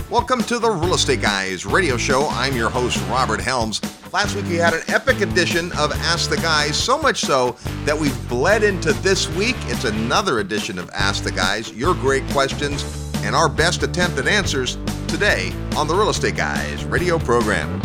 Welcome to the Real Estate Guys radio show. I'm your host, Robert Helms. Last week we had an epic edition of Ask the Guys, so much so that we've bled into this week. It's another edition of Ask the Guys, your great questions and our best attempt at answers today on the Real Estate Guys radio program.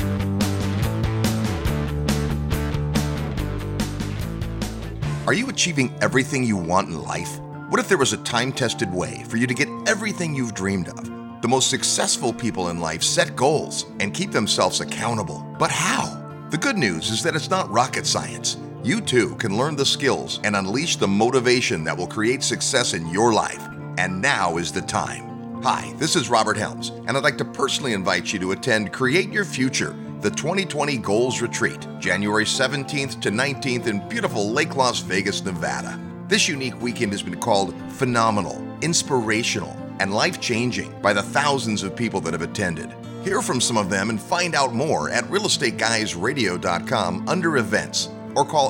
Are you achieving everything you want in life? What if there was a time-tested way for you to get everything you've dreamed of? The most successful people in life set goals and keep themselves accountable. But how? The good news is that it's not rocket science. You too can learn the skills and unleash the motivation that will create success in your life. And now is the time. Hi, this is Robert Helms, and I'd like to personally invite you to attend Create Your Future, the 2020 Goals Retreat, January 17th to 19th in beautiful Lake Las Vegas, Nevada. This unique weekend has been called phenomenal, inspirational, and life-changing by the thousands of people that have attended. Hear from some of them and find out more at realestateguysradio.com under events, or call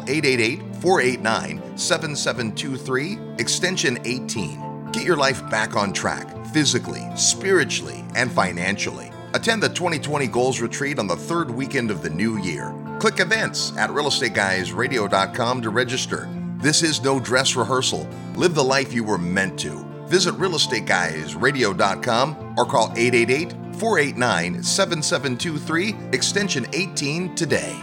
888-489-7723, extension 18. Get your life back on track, physically, spiritually, and financially. Attend the 2020 Goals Retreat on the third weekend of the new year. Click events at realestateguysradio.com to register. This is no dress rehearsal. Live the life you were meant to. Visit realestateguysradio.com or call 888-489-7723, extension 18 today.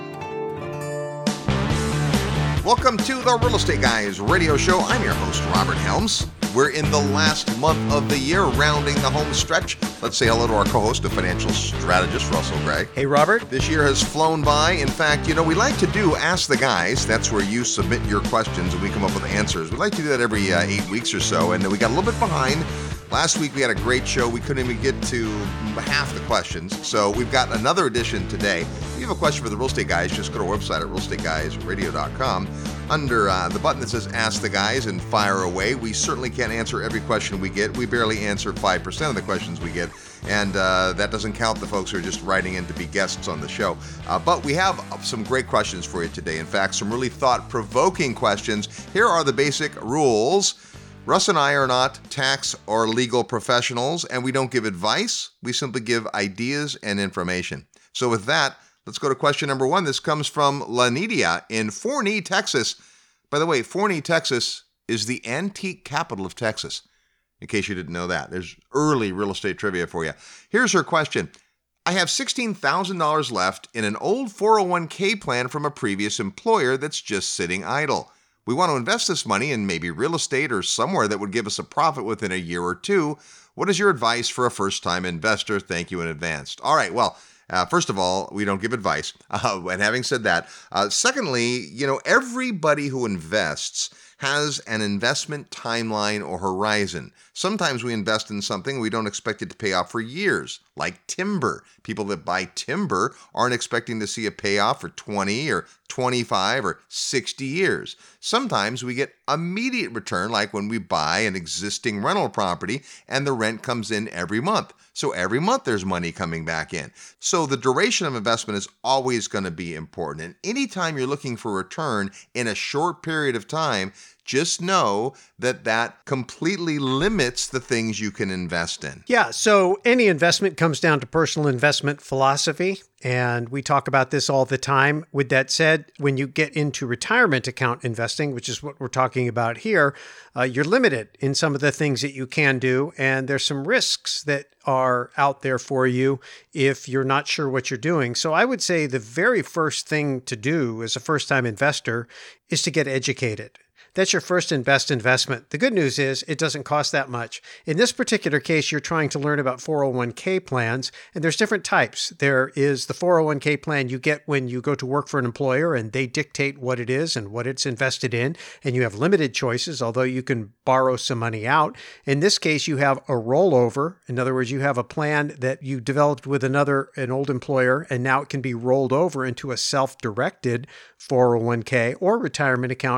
Welcome to the Real Estate Guys radio show. I'm your host, Robert Helms. We're in the last month of the year, rounding the home stretch. Let's say hello to our co-host, the financial strategist, Russell Gray. Hey, Robert. This year has flown by. In fact, we like to do Ask the Guys. That's where you submit your questions and we come up with answers. We like to do that every 8 weeks or so, and we got a little bit behind. Last week we had a great show. We couldn't even get to half the questions. So we've got another edition today. If you have a question for the Real Estate Guys, just go to our website at realestateguysradio.com. Under the button that says Ask the Guys and fire away. We certainly can't answer every question we get. We barely answer 5% of the questions we get. And that doesn't count the folks who are just writing in to be guests on the show. But we have some great questions for you today. In fact, some really thought-provoking questions. Here are the basic rules. Russ and I are not tax or legal professionals, and we don't give advice. We simply give ideas and information. So with that, let's go to question number one. This comes from Lanidia in Forney, Texas. By the way, Forney, Texas is the antique capital of Texas, in case you didn't know that. There's early real estate trivia for you. Here's her question. I have $16,000 left in an old 401k plan from a previous employer that's just sitting idle. We want to invest this money in maybe real estate or somewhere that would give us a profit within a year or two. What is your advice for a first-time investor? Thank you in advance. All right, well, first of all, we don't give advice. And having said that, secondly, everybody who invests has an investment timeline or horizon. Sometimes we invest in something we don't expect it to pay off for years, like timber. People that buy timber aren't expecting to see a payoff for 20 or 25 or 60 years. Sometimes we get immediate return, like when we buy an existing rental property and the rent comes in every month. So every month there's money coming back in. So the duration of investment is always going to be important. And anytime you're looking for return in a short period of time, just know that that completely limits the things you can invest in. Yeah, so any investment comes down to personal investment philosophy, and we talk about this all the time. With that said, when you get into retirement account investing, which is what we're talking about here, you're limited in some of the things that you can do, and there's some risks that are out there for you if you're not sure what you're doing. So I would say the very first thing to do as a first-time investor is to get educated. That's your first and best investment. The good news is it doesn't cost that much. In this particular case, you're trying to learn about 401k plans, and there's different types. There is the 401k plan you get when you go to work for an employer, and they dictate what it is and what it's invested in, and you have limited choices, although you can borrow some money out. In this case, you have a rollover. In other words, you have a plan that you developed with an old employer, and now it can be rolled over into a self-directed 401k or retirement account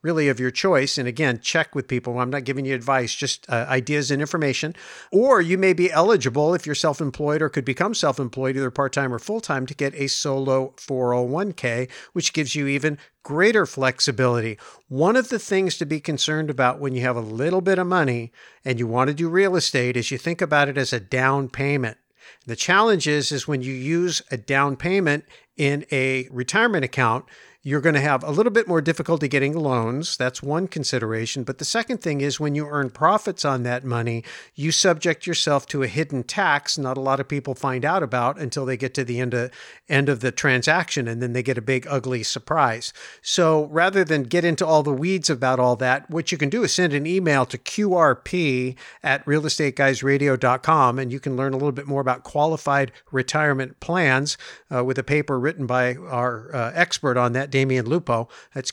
really of your choice. And again, check with people. I'm not giving you advice, just ideas and information. Or you may be eligible if you're self-employed or could become self-employed, either part-time or full-time, to get a solo 401k, which gives you even greater flexibility. One of the things to be concerned about when you have a little bit of money and you want to do real estate is you think about it as a down payment. The challenge is when you use a down payment in a retirement account, you're going to have a little bit more difficulty getting loans. That's one consideration. But the second thing is when you earn profits on that money, you subject yourself to a hidden tax not a lot of people find out about until they get to the end of the transaction, and then they get a big, ugly surprise. So rather than get into all the weeds about all that, what you can do is send an email to qrp@realestateguysradio.com, and you can learn a little bit more about qualified retirement plans with a paper written by our expert on that, Damian Lupo. That's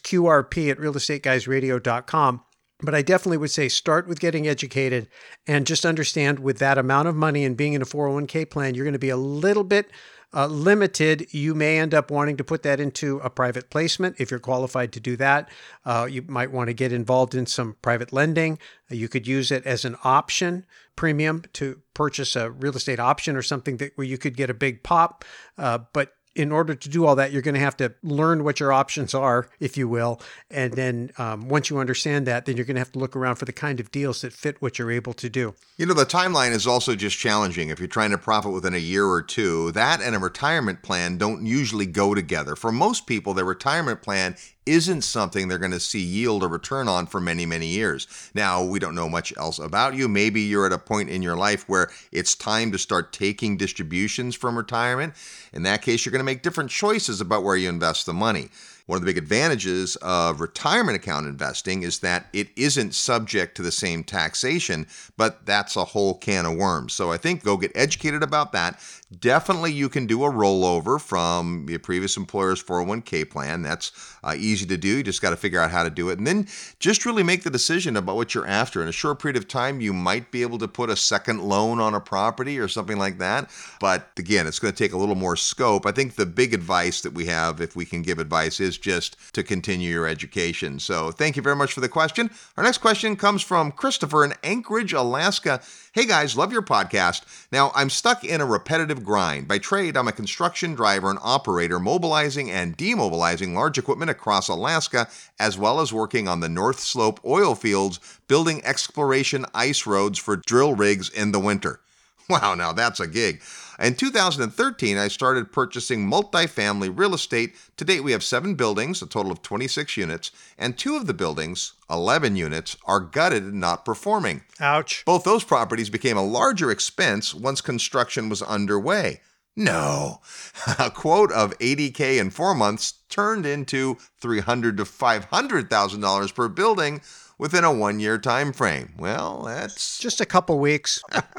qrp@realestateguysradio.com. But I definitely would say start with getting educated and just understand with that amount of money and being in a 401k plan, you're going to be a little bit limited. You may end up wanting to put that into a private placement if you're qualified to do that. You might want to get involved in some private lending. You could use it as an option premium to purchase a real estate option or something where you could get a big pop. But in order to do all that, you're going to have to learn what your options are, if you will. And then once you understand that, then you're going to have to look around for the kind of deals that fit what you're able to do. You know, the timeline is also just challenging. If you're trying to profit within a year or two, that and a retirement plan don't usually go together. For most people, their retirement plan isn't something they're going to see yield or return on for many, many years. Now, we don't know much else about you. Maybe you're at a point in your life where it's time to start taking distributions from retirement. In that case, you're going to make different choices about where you invest the money. One of the big advantages of retirement account investing is that it isn't subject to the same taxation, but that's a whole can of worms. So I think go get educated about that. Definitely you can do a rollover from your previous employer's 401k plan. That's easy to do. You just got to figure out how to do it. And then just really make the decision about what you're after. In a short period of time, you might be able to put a second loan on a property or something like that. But again, it's going to take a little more scope. I think the big advice that we have, if we can give advice, is just to continue your education. So thank you very much for the question. Our next question comes from Christopher in Anchorage, Alaska. Hey guys, love your podcast. Now, I'm stuck in a repetitive grind. By trade, I'm a construction driver and operator, mobilizing and demobilizing large equipment across Alaska, as well as working on the North Slope oil fields, building exploration ice roads for drill rigs in the winter. Wow, now that's a gig. In 2013, I started purchasing multifamily real estate. To date, we have 7 buildings, a total of 26 units, and 2 of the buildings, 11 units, are gutted and not performing. Ouch. Both those properties became a larger expense once construction was underway. No. A quote of $80K in 4 months turned into $300,000 to $500,000 per building within a 1-year time frame. Well, that's just a couple weeks.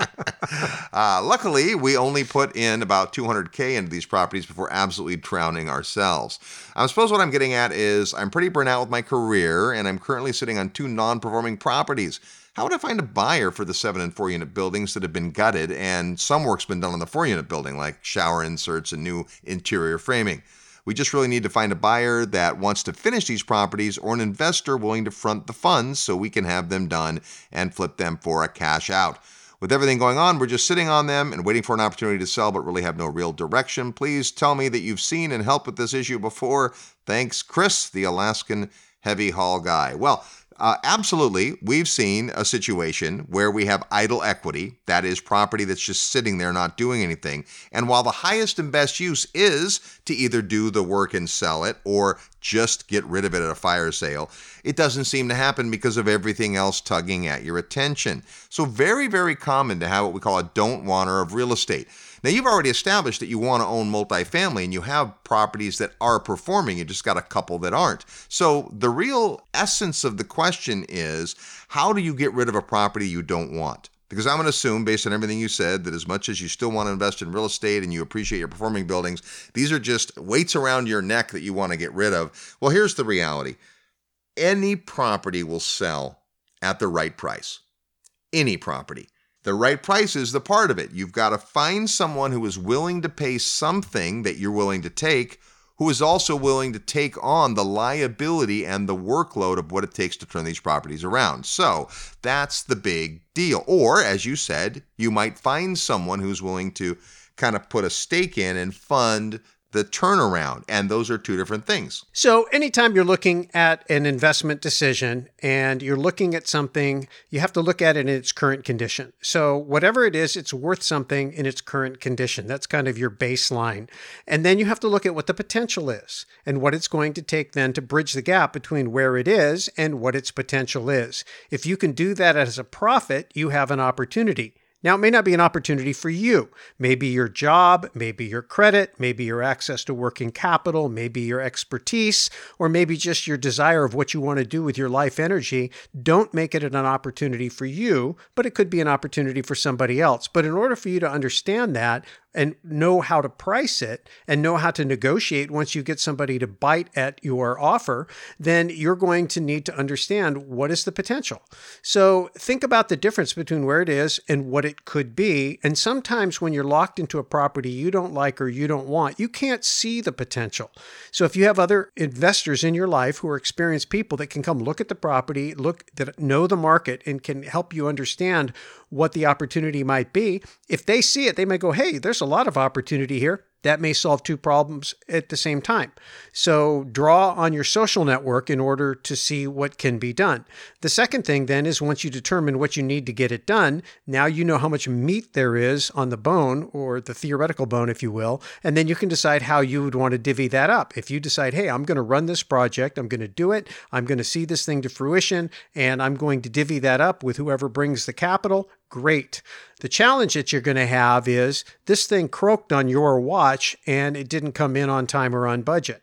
Luckily, we only put in about $200K into these properties before absolutely drowning ourselves. I suppose what I'm getting at is I'm pretty burnt out with my career, and I'm currently sitting on 2 non-performing properties. How would I find a buyer for the 7 and 4 unit buildings that have been gutted and some work's been done on the 4 unit building, like shower inserts and new interior framing? We just really need to find a buyer that wants to finish these properties or an investor willing to front the funds so we can have them done and flip them for a cash out. With everything going on, we're just sitting on them and waiting for an opportunity to sell, but really have no real direction. Please tell me that you've seen and helped with this issue before. Thanks, Chris, the Alaskan heavy haul guy. Well, absolutely. We've seen a situation where we have idle equity, that is property that's just sitting there not doing anything. And while the highest and best use is to either do the work and sell it or just get rid of it at a fire sale, it doesn't seem to happen because of everything else tugging at your attention. So very, very common to have what we call a don't wanter of real estate. Now, you've already established that you want to own multifamily and you have properties that are performing. You just got a couple that aren't. So the real essence of the question is, how do you get rid of a property you don't want? Because I'm going to assume, based on everything you said, that as much as you still want to invest in real estate and you appreciate your performing buildings, these are just weights around your neck that you want to get rid of. Well, here's the reality. Any property will sell at the right price. Any property. The right price is the part of it. You've got to find someone who is willing to pay something that you're willing to take who is also willing to take on the liability and the workload of what it takes to turn these properties around. So that's the big deal. Or, as you said, you might find someone who's willing to kind of put a stake in and fund the turnaround. And those are two different things. So anytime you're looking at an investment decision and you're looking at something, you have to look at it in its current condition. So whatever it is, it's worth something in its current condition. That's kind of your baseline. And then you have to look at what the potential is and what it's going to take then to bridge the gap between where it is and what its potential is. If you can do that as a profit, you have an opportunity. Now, it may not be an opportunity for you. Maybe your job, maybe your credit, maybe your access to working capital, maybe your expertise, or maybe just your desire of what you want to do with your life energy. Don't make it an opportunity for you, but it could be an opportunity for somebody else. But in order for you to understand that, and know how to price it and know how to negotiate once you get somebody to bite at your offer, then you're going to need to understand what is the potential. So think about the difference between where it is and what it could be. And sometimes when you're locked into a property you don't like or you don't want, you can't see the potential. So if you have other investors in your life who are experienced people that can come look at the property, that know the market and can help you understand what the opportunity might be, if they see it, they may go, hey, there's a lot of opportunity here. That may solve two problems at the same time. So draw on your social network in order to see what can be done. The second thing then is once you determine what you need to get it done, now you know how much meat there is on the bone, or the theoretical bone, if you will, and then you can decide how you would want to divvy that up. If you decide, hey, I'm going to run this project, I'm going to do it, I'm going to see this thing to fruition, and I'm going to divvy that up with whoever brings the capital, great. The challenge that you're going to have is this thing croaked on your watch and it didn't come in on time or on budget.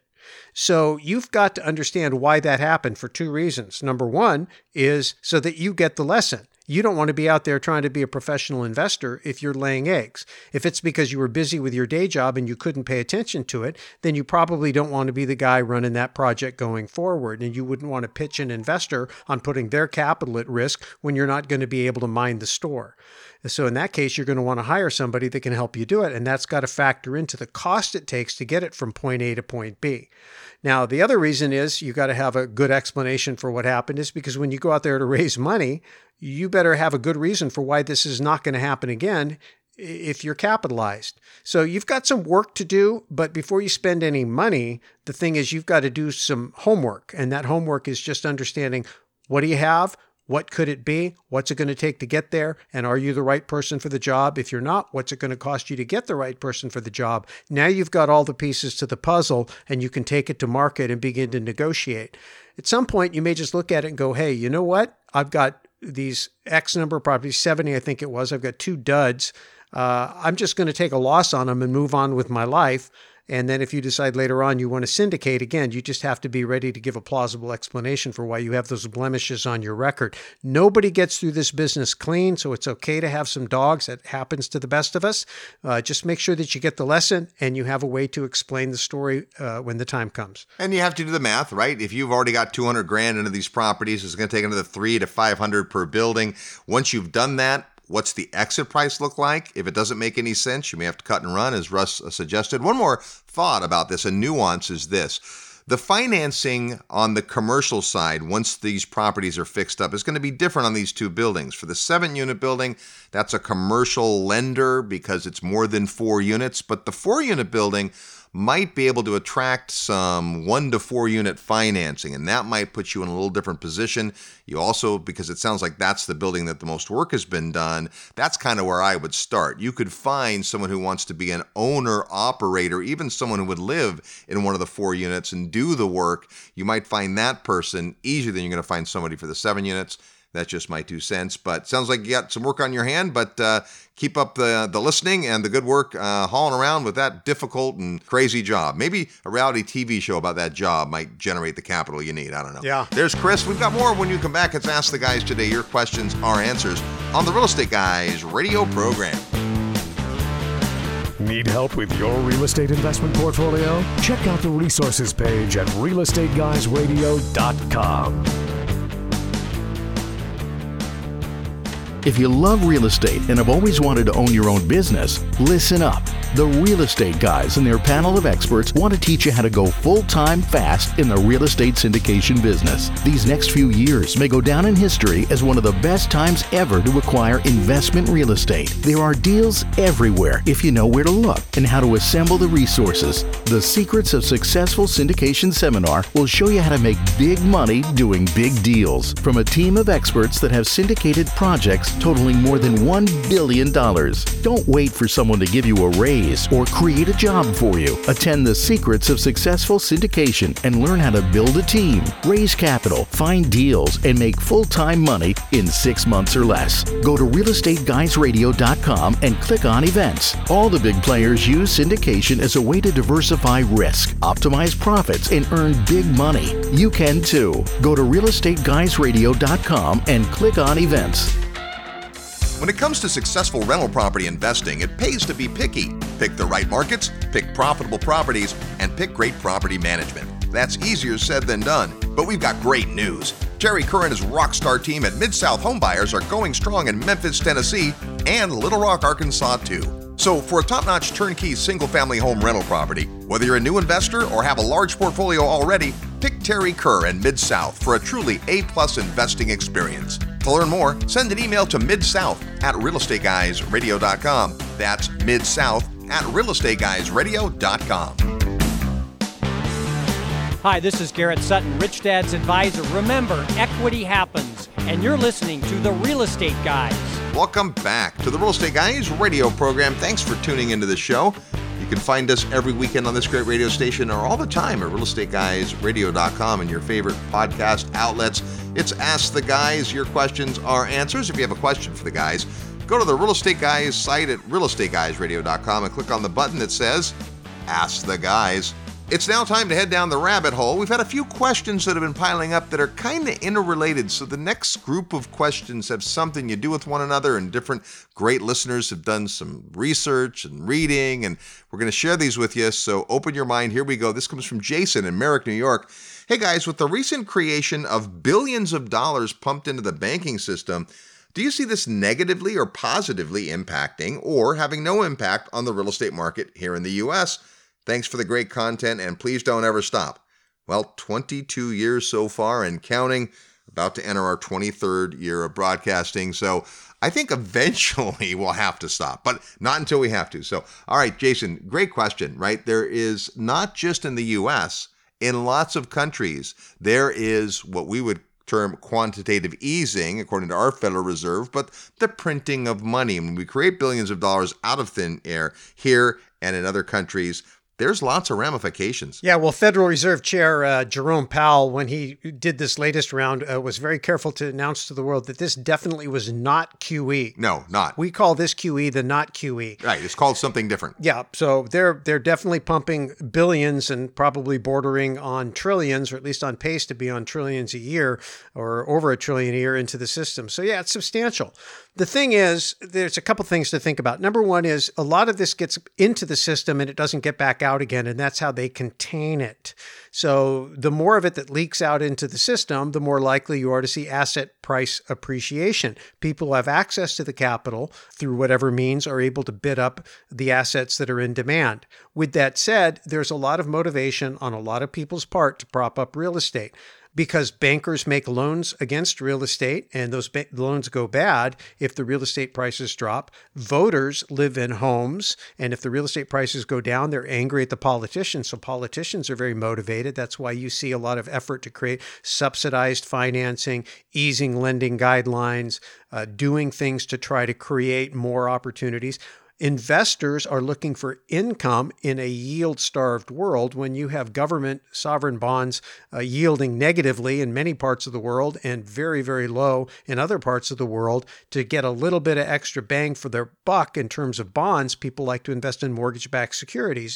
So you've got to understand why that happened for two reasons. Number one is so that you get the lesson. You don't want to be out there trying to be a professional investor if you're laying eggs. If it's because you were busy with your day job and you couldn't pay attention to it, then you probably don't want to be the guy running that project going forward. And you wouldn't want to pitch an investor on putting their capital at risk when you're not going to be able to mind the store. So in that case, you're going to want to hire somebody that can help you do it. And that's got to factor into the cost it takes to get it from point A to point B. Now, the other reason is you got to have a good explanation for what happened is because when you go out there to raise money, you better have a good reason for why this is not going to happen again if you're capitalized. So you've got some work to do, but before you spend any money, the thing is you've got to do some homework. And that homework is just understanding, what do you have? What could it be? What's it going to take to get there? And are you the right person for the job? If you're not, what's it going to cost you to get the right person for the job? Now you've got all the pieces to the puzzle and you can take it to market and begin to negotiate. At some point, you may just look at it and go, hey, you know what? I've got these X number of properties, 70, I think it was. I've got 2 duds. I'm just going to take a loss on them and move on with my life. And then if you decide later on you want to syndicate, again, you just have to be ready to give a plausible explanation for why you have those blemishes on your record. Nobody gets through this business clean, so it's okay to have some dogs. That happens to the best of us. Just make sure that you get the lesson and you have a way to explain the story when the time comes. And you have to do the math, right? If you've already got $200,000 into these properties, it's going to take another $300 to $500 per building. Once you've done that, what's the exit price look like? If it doesn't make any sense, you may have to cut and run, as Russ suggested. One more thought about this, a nuance is this. The financing on the commercial side, once these properties are fixed up, is going to be different on these 2 buildings. For the 7-unit building, that's a commercial lender because it's more than 4 units. But the 4-unit building might be able to attract some 1 to 4 unit financing, and that might put you in a little different position. You also, because it sounds like that's the building that the most work has been done, that's kind of where I would start. You could find someone who wants to be an owner, operator, even someone who would live in one of the 4 units and do the work. You might find that person easier than you're going to find somebody for the 7 units. That's just my 2 cents, but sounds like you got some work on your hand, but keep up the listening and the good work hauling around with that difficult and crazy job. Maybe a reality TV show about that job might generate the capital you need. I don't know. Yeah. There's Chris. We've got more when you come back. It's Ask the Guys today. Your questions, our answers on the Real Estate Guys radio program. Need help with your real estate investment portfolio? Check out the resources page at realestateguysradio.com. If you love real estate and have always wanted to own your own business, listen up. The Real Estate Guys and their panel of experts want to teach you how to go full-time fast in the real estate syndication business. These next few years may go down in history as one of the best times ever to acquire investment real estate. There are deals everywhere if you know where to look and how to assemble the resources. The Secrets of Successful Syndication seminar will show you how to make big money doing big deals from a team of experts that have syndicated projects totaling more than $1 billion. Don't wait for someone to give you a raise or create a job for you. Attend the Secrets of Successful Syndication and learn how to build a team, raise capital, find deals, and make full-time money in 6 months or less. Go to realestateguysradio.com and click on events. All the big players use syndication as a way to diversify risk, optimize profits, and earn big money. You can too. Go to realestateguysradio.com and click on events. When it comes to successful rental property investing, it pays to be picky. Pick the right markets, pick profitable properties, and pick great property management. That's easier said than done, but we've got great news. Terry Kerr and his rockstar team at Mid-South Home Buyers are going strong in Memphis, Tennessee, and Little Rock, Arkansas too. So for a top-notch turnkey single-family home rental property, whether you're a new investor or have a large portfolio already, pick Terry Kerr and Mid-South for a truly A-plus investing experience. To learn more, send an email to midsouth@realestateguysradio.com. That's midsouth@realestateguysradio.com. Hi, this is Garrett Sutton, Rich Dad's advisor. Remember, equity happens, and you're listening to The Real Estate Guys. Welcome back to the Real Estate Guys radio program. Thanks for tuning into the show. You can find us every weekend on this great radio station or all the time at realestateguysradio.com and your favorite podcast outlets. It's Ask the Guys. Your questions are answers. If you have a question for the guys, go to the Real Estate Guys site at realestateguysradio.com and click on the button that says Ask the Guys. It's now time to head down the rabbit hole. We've had a few questions that have been piling up that are kind of interrelated. So the next group of questions have something to do with one another, and different great listeners have done some research and reading, and we're going to share these with you. So open your mind. Here we go. This comes from Jason in Merrick, New York. Hey guys, with the recent creation of billions of dollars pumped into the banking system, do you see this negatively or positively impacting or having no impact on the real estate market here in the U.S.? Thanks for the great content, and please don't ever stop. Well, 22 years so far and counting, about to enter our 23rd year of broadcasting. So I think eventually we'll have to stop, but not until we have to. So, all right, Jason, great question, right? There is not just in the U.S., in lots of countries, there is what we would term quantitative easing, according to our Federal Reserve, but the printing of money. When we create billions of dollars out of thin air here and in other countries, there's lots of ramifications. Yeah, well, Federal Reserve Chair Jerome Powell, when he did this latest round, was very careful to announce to the world that this definitely was not QE. No, not. We call this QE the not QE. Right, it's called something different. Yeah, so they're definitely pumping billions and probably bordering on trillions, or at least on pace to be on trillions a year or over $1 trillion a year into the system. So yeah, it's substantial. The thing is, there's a couple things to think about. Number one is a lot of this gets into the system and it doesn't get back out again, and that's how they contain it. So the more of it that leaks out into the system, the more likely you are to see asset price appreciation. People who have access to the capital through whatever means are able to bid up the assets that are in demand. With that said, there's a lot of motivation on a lot of people's part to prop up real estate, because bankers make loans against real estate and those loans go bad if the real estate prices drop. Voters live in homes, and if the real estate prices go down, they're angry at the politicians. So politicians are very motivated. That's why you see a lot of effort to create subsidized financing, easing lending guidelines, doing things to try to create more opportunities. Investors are looking for income in a yield-starved world when you have government sovereign bonds yielding negatively in many parts of the world and very, very low in other parts of the world. To get a little bit of extra bang for their buck in terms of bonds, people like to invest in mortgage-backed securities. And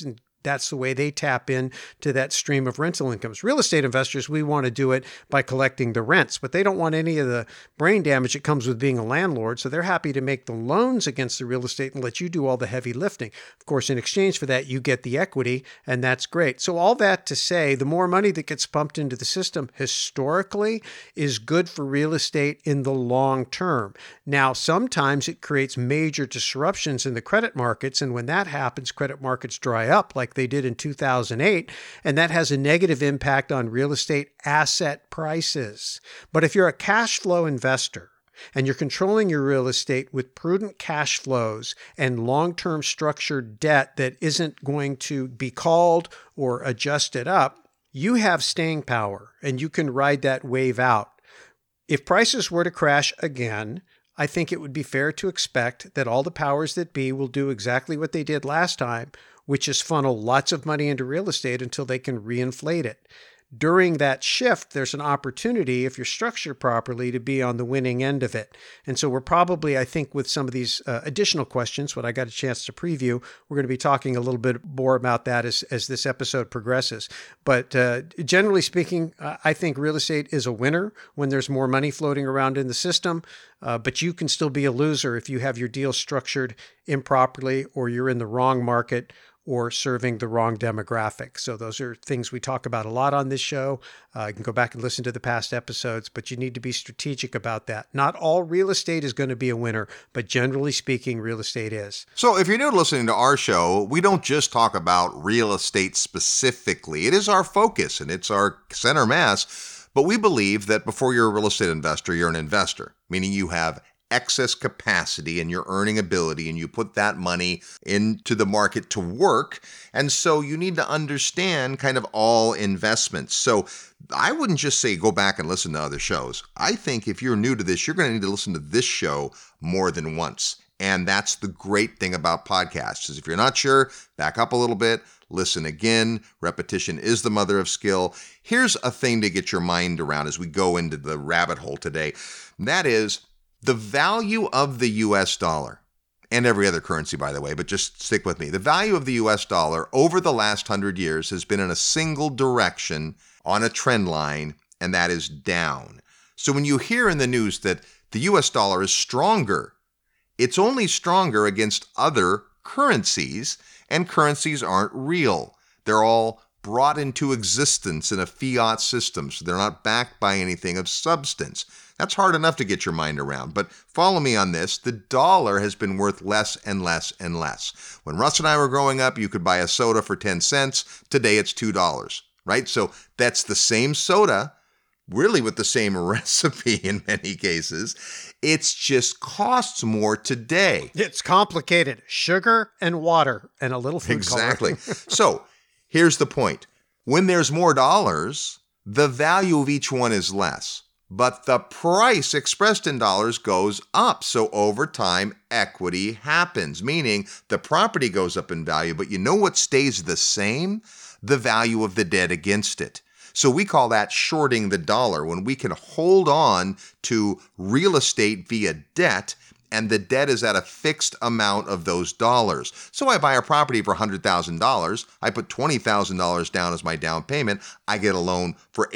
That's the way they tap into that stream of rental incomes. Real estate investors, we want to do it by collecting the rents, but they don't want any of the brain damage that comes with being a landlord. So they're happy to make the loans against the real estate and let you do all the heavy lifting. Of course, in exchange for that, you get the equity, and that's great. So all that to say, the more money that gets pumped into the system historically is good for real estate in the long term. Now, sometimes it creates major disruptions in the credit markets, and when that happens, credit markets dry up like they did in 2008, and that has a negative impact on real estate asset prices. But if you're a cash flow investor, and you're controlling your real estate with prudent cash flows and long-term structured debt that isn't going to be called or adjusted up, you have staying power and you can ride that wave out. If prices were to crash again, I think it would be fair to expect that all the powers that be will do exactly what they did last time, which is funnel lots of money into real estate until they can reinflate it. During that shift, there's an opportunity, if you're structured properly, to be on the winning end of it. And so we're probably, I think, with some of these additional questions, what I got a chance to preview, we're going to be talking a little bit more about that as this episode progresses. But generally speaking, I think real estate is a winner when there's more money floating around in the system. But you can still be a loser if you have your deal structured improperly or you're in the wrong market or serving the wrong demographic. So those are things we talk about a lot on this show. You can go back and listen to the past episodes, but you need to be strategic about that. Not all real estate is going to be a winner, but generally speaking, real estate is. So if you're new to listening to our show, we don't just talk about real estate specifically. It is our focus and it's our center mass, but we believe that before you're a real estate investor, you're an investor, meaning you have excess capacity and your earning ability, and you put that money into the market to work. And so you need to understand kind of all investments. So I wouldn't just say go back and listen to other shows. I think if you're new to this, you're going to need to listen to this show more than once. And that's the great thing about podcasts is if you're not sure, back up a little bit, listen again. Repetition is the mother of skill. Here's a thing to get your mind around as we go into the rabbit hole today. And that is the value of the U.S. dollar, and every other currency, by the way, but just stick with me. The value of the U.S. dollar over the last 100 years has been in a single direction on a trend line, and that is down. So when you hear in the news that the U.S. dollar is stronger, it's only stronger against other currencies, and currencies aren't real. They're all brought into existence in a fiat system, so they're not backed by anything of substance. That's hard enough to get your mind around, but follow me on this. The dollar has been worth less and less and less. When Russ and I were growing up, you could buy a soda for 10 cents. Today it's $2, right? So that's the same soda, really with the same recipe in many cases. It's just costs more today. It's complicated. Sugar and water and a little food Exactly. coloring. So here's the point. When there's more dollars, the value of each one is less. But the price expressed in dollars goes up. So over time, equity happens, meaning the property goes up in value. But you know what stays the same? The value of the debt against it. So we call that shorting the dollar, when we can hold on to real estate via debt, and the debt is at a fixed amount of those dollars. So I buy a property for $100,000. I put $20,000 down as my down payment. I get a loan for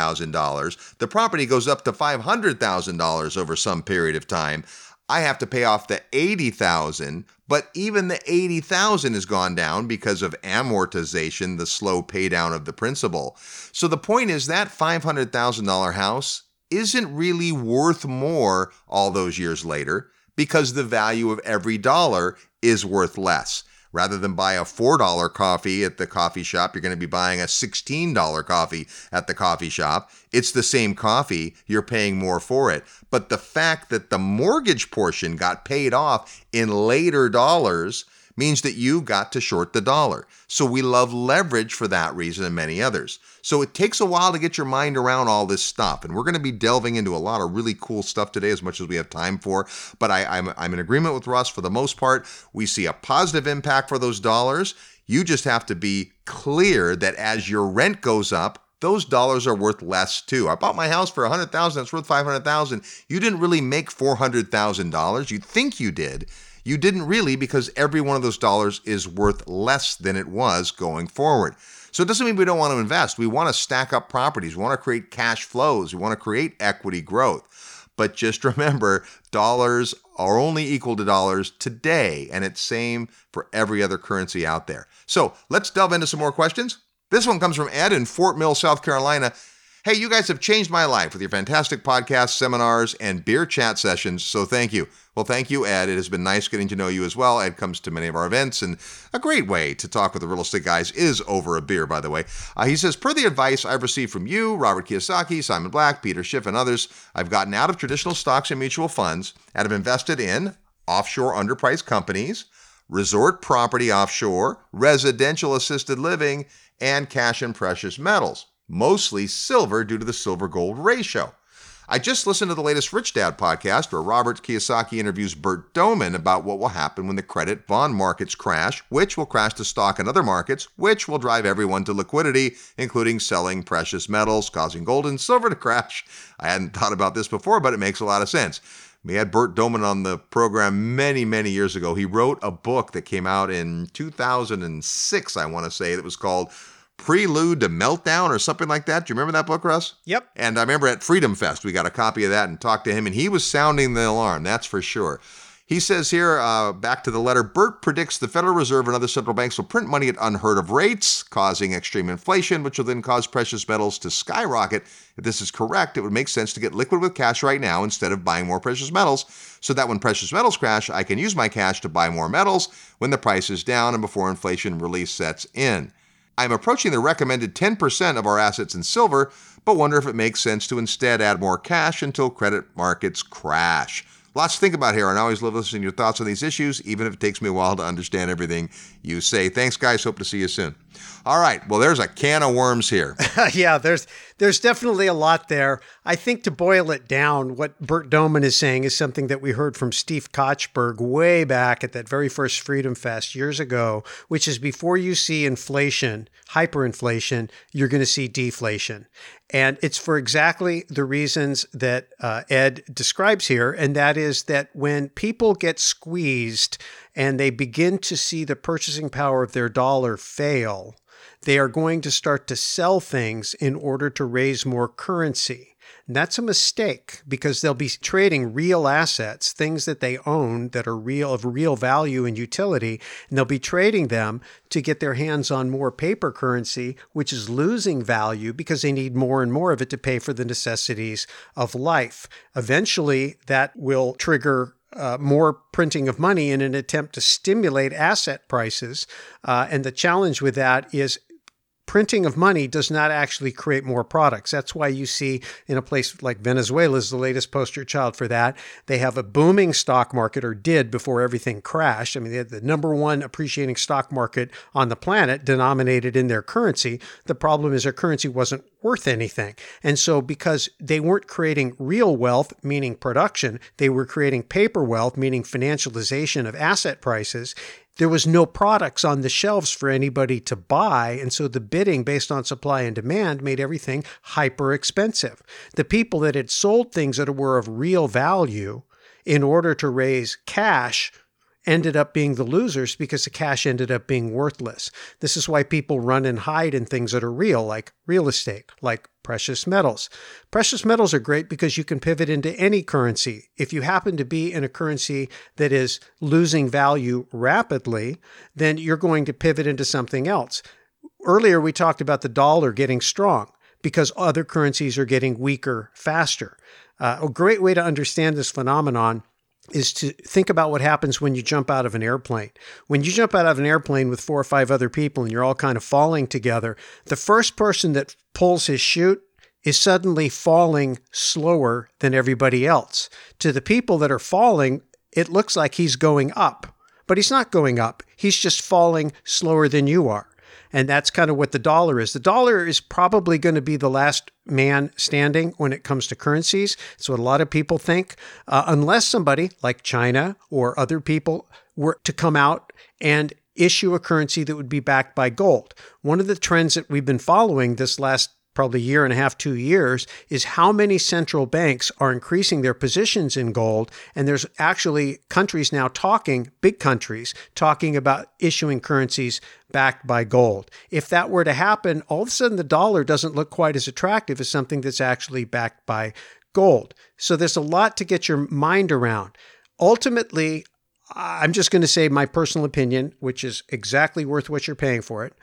$80,000. The property goes up to $500,000 over some period of time. I have to pay off the $80,000, but even the $80,000 has gone down because of amortization, the slow pay down of the principal. So the point is that $500,000 house isn't really worth more all those years later, because the value of every dollar is worth less. Rather than buy a $4 coffee at the coffee shop, you're going to be buying a $16 coffee at the coffee shop. It's the same coffee, you're paying more for it. But the fact that the mortgage portion got paid off in later dollars means that you got to short the dollar. So we love leverage for that reason and many others. So it takes a while to get your mind around all this stuff. And we're going to be delving into a lot of really cool stuff today as much as we have time for. But I'm in agreement with Russ for the most part. We see a positive impact for those dollars. You just have to be clear that as your rent goes up, those dollars are worth less too. I bought my house for $100,000. It's worth $500,000. You didn't really make $400,000. You think you did. You didn't really, because every one of those dollars is worth less than it was going forward. So it doesn't mean we don't want to invest. We want to stack up properties. We want to create cash flows. We want to create equity growth. But just remember, dollars are only equal to dollars today, and it's same for every other currency out there. So let's delve into some more questions. This one comes from Ed in Fort Mill, South Carolina. Hey, you guys have changed my life with your fantastic podcasts, seminars, and beer chat sessions, so thank you. Well, thank you, Ed. It has been nice getting to know you as well. Ed comes to many of our events, and a great way to talk with the real estate guys is over a beer, by the way. He says, per the advice I've received from you, Robert Kiyosaki, Simon Black, Peter Schiff, and others, I've gotten out of traditional stocks and mutual funds and have invested in offshore underpriced companies, resort property offshore, residential assisted living, and cash and precious metals, mostly silver due to the silver-gold ratio. I just listened to the latest Rich Dad podcast where Robert Kiyosaki interviews Bert Doman about what will happen when the credit bond markets crash, which will crash the stock and other markets, which will drive everyone to liquidity, including selling precious metals, causing gold and silver to crash. I hadn't thought about this before, but it makes a lot of sense. We had Bert Doman on the program many, many years ago. He wrote a book that came out in 2006, I want to say. It was called Prelude to Meltdown or something like that. Do you remember that book, Russ? Yep. And I remember at Freedom Fest, we got a copy of that and talked to him, and he was sounding the alarm, that's for sure. He says here, back to the letter, Bert predicts the Federal Reserve and other central banks will print money at unheard of rates, causing extreme inflation, which will then cause precious metals to skyrocket. If this is correct, it would make sense to get liquid with cash right now instead of buying more precious metals, so that when precious metals crash, I can use my cash to buy more metals when the price is down and before inflation really sets in. I'm approaching the recommended 10% of our assets in silver, but wonder if it makes sense to instead add more cash until credit markets crash. Lots to think about here, and I always love listening to your thoughts on these issues, even if it takes me a while to understand everything you say. Thanks, guys. Hope to see you soon. All right. Well, there's a can of worms here. Yeah, there's definitely a lot there. I think to boil it down, what Bert Doman is saying is something that we heard from Steve Kochberg way back at that very first Freedom Fest years ago, which is before you see inflation, hyperinflation, you're going to see deflation. And it's for exactly the reasons that Ed describes here, and that is that when people get squeezed and they begin to see the purchasing power of their dollar fail, they are going to start to sell things in order to raise more currency. And that's a mistake because they'll be trading real assets, things that they own that are real, of real value and utility, and they'll be trading them to get their hands on more paper currency, which is losing value because they need more and more of it to pay for the necessities of life. Eventually, that will trigger more printing of money in an attempt to stimulate asset prices. And the challenge with that is printing of money does not actually create more products. That's why you see in a place like Venezuela is the latest poster child for that. They have a booming stock market, or did before everything crashed. I mean, they had the number one appreciating stock market on the planet denominated in their currency. The problem is their currency wasn't worth anything. And so because they weren't creating real wealth, meaning production, they were creating paper wealth, meaning financialization of asset prices, there was no products on the shelves for anybody to buy, and so the bidding based on supply and demand made everything hyper expensive. The people that had sold things that were of real value in order to raise cash ended up being the losers because the cash ended up being worthless. This is why people run and hide in things that are real, like real estate, like precious metals. Precious metals are great because you can pivot into any currency. If you happen to be in a currency that is losing value rapidly, then you're going to pivot into something else. Earlier, we talked about the dollar getting strong because other currencies are getting weaker faster. A great way to understand this phenomenon is to think about what happens when you jump out of an airplane. When you jump out of an airplane with 4 or 5 other people and you're all kind of falling together, the first person that pulls his chute is suddenly falling slower than everybody else. To the people that are falling, it looks like he's going up, but he's not going up. He's just falling slower than you are. And that's kind of what the dollar is. The dollar is probably going to be the last man standing when it comes to currencies. That's what a lot of people think, unless somebody like China or other people were to come out and issue a currency that would be backed by gold. One of the trends that we've been following this last probably year and a half, 2 years, is how many central banks are increasing their positions in gold. And there's actually countries now big countries, talking about issuing currencies backed by gold. If that were to happen, all of a sudden the dollar doesn't look quite as attractive as something that's actually backed by gold. So there's a lot to get your mind around. Ultimately, I'm just going to say my personal opinion, which is exactly worth what you're paying for it,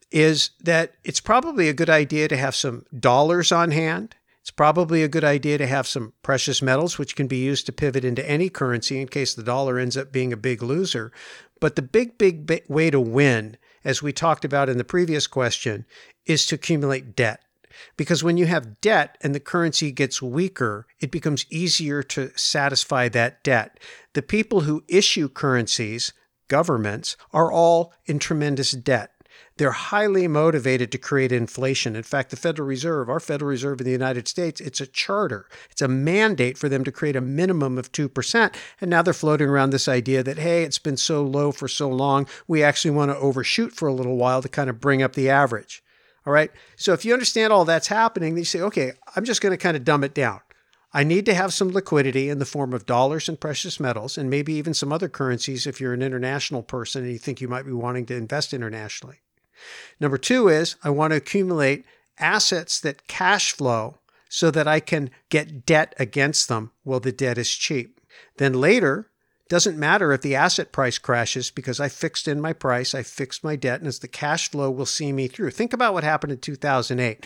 is that it's probably a good idea to have some dollars on hand. It's probably a good idea to have some precious metals, which can be used to pivot into any currency in case the dollar ends up being a big loser. But the big way to win, as we talked about in the previous question, is to accumulate debt. Because when you have debt and the currency gets weaker, it becomes easier to satisfy that debt. The people who issue currencies, governments, are all in tremendous debt. They're highly motivated to create inflation. In fact, the Federal Reserve, our Federal Reserve in the United States, it's a charter. It's a mandate for them to create a minimum of 2%. And now they're floating around this idea that, hey, it's been so low for so long, we actually want to overshoot for a little while to kind of bring up the average. All right. So if you understand all that's happening, then you say, okay, I'm just going to kind of dumb it down. I need to have some liquidity in the form of dollars and precious metals, and maybe even some other currencies if you're an international person and you think you might be wanting to invest internationally. Number two is I want to accumulate assets that cash flow so that I can get debt against them while the debt is cheap. Then later, doesn't matter if the asset price crashes because I fixed in my price, I fixed my debt, and as the cash flow will see me through. Think about what happened in 2008.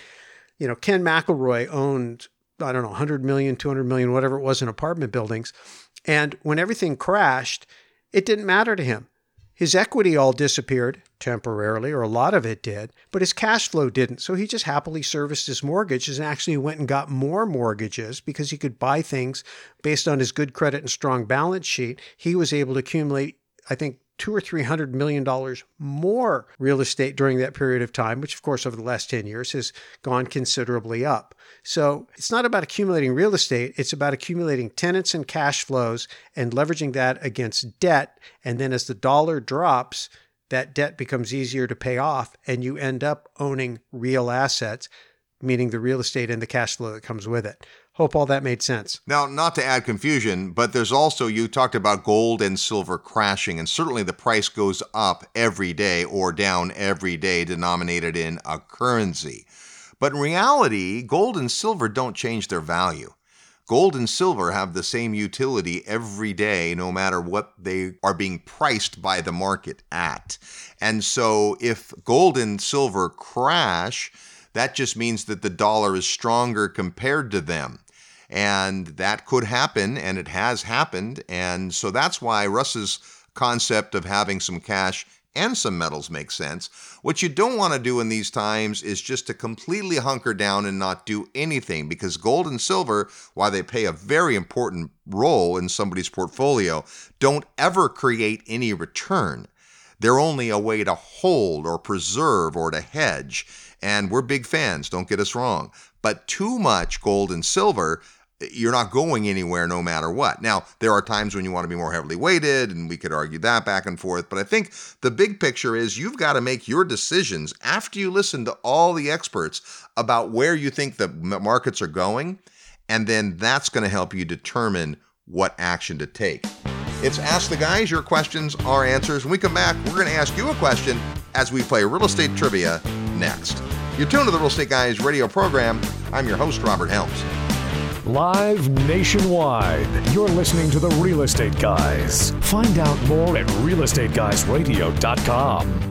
Ken McElroy owned, 100 million, 200 million, whatever it was in apartment buildings. And when everything crashed, it didn't matter to him. His equity all disappeared temporarily, or a lot of it did, but his cash flow didn't. So he just happily serviced his mortgages and actually went and got more mortgages because he could buy things based on his good credit and strong balance sheet. He was able to accumulate, I think, $200 or $300 million more real estate during that period of time, which of course over the last 10 years has gone considerably up. So it's not about accumulating real estate. It's about accumulating tenants and cash flows and leveraging that against debt. And then as the dollar drops, that debt becomes easier to pay off and you end up owning real assets, meaning the real estate and the cash flow that comes with it. Hope all that made sense. Now, not to add confusion, but there's also, you talked about gold and silver crashing, and certainly the price goes up every day or down every day denominated in a currency. But in reality, gold and silver don't change their value. Gold and silver have the same utility every day, no matter what they are being priced by the market at. And so if gold and silver crash, that just means that the dollar is stronger compared to them. And that could happen, and it has happened. And so that's why Russ's concept of having some cash and some metals makes sense. What you don't want to do in these times is just to completely hunker down and not do anything, because gold and silver, while they play a very important role in somebody's portfolio, don't ever create any return. They're only a way to hold or preserve or to hedge. And we're big fans, don't get us wrong. But too much gold and silver, you're not going anywhere no matter what. Now, there are times when you want to be more heavily weighted, and we could argue that back and forth. But I think the big picture is you've got to make your decisions after you listen to all the experts about where you think the markets are going. And then that's going to help you determine what action to take. It's Ask the Guys, your questions, our answers. When we come back, we're going to ask you a question as we play Real Estate Trivia next. You're tuned to the Real Estate Guys radio program. I'm your host, Robert Helms. Live nationwide, you're listening to the Real Estate Guys. Find out more at realestateguysradio.com.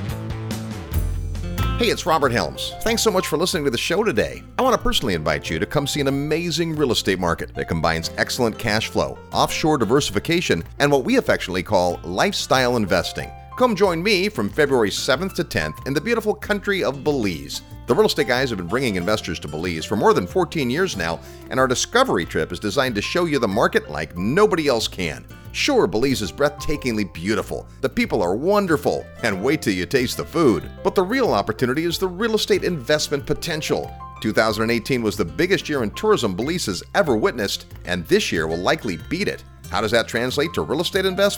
Hey, it's Robert Helms. Thanks so much for listening to the show today. I want to personally invite you to come see an amazing real estate market that combines excellent cash flow, offshore diversification, and what we affectionately call lifestyle investing. Come join me from February 7th to 10th in the beautiful country of Belize. The Real Estate Guys have been bringing investors to Belize for more than 14 years now, and our discovery trip is designed to show you the market like nobody else can. Sure, Belize is breathtakingly beautiful, the people are wonderful, and wait till you taste the food. But the real opportunity is the real estate investment potential. 2018 was the biggest year in tourism Belize has ever witnessed, and this year will likely beat it. How does that translate to real estate investment?